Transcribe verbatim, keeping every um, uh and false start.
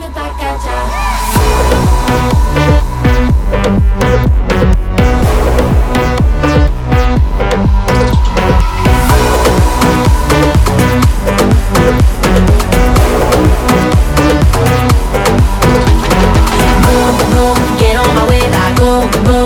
Boom, boom, get on my way, I go, boom.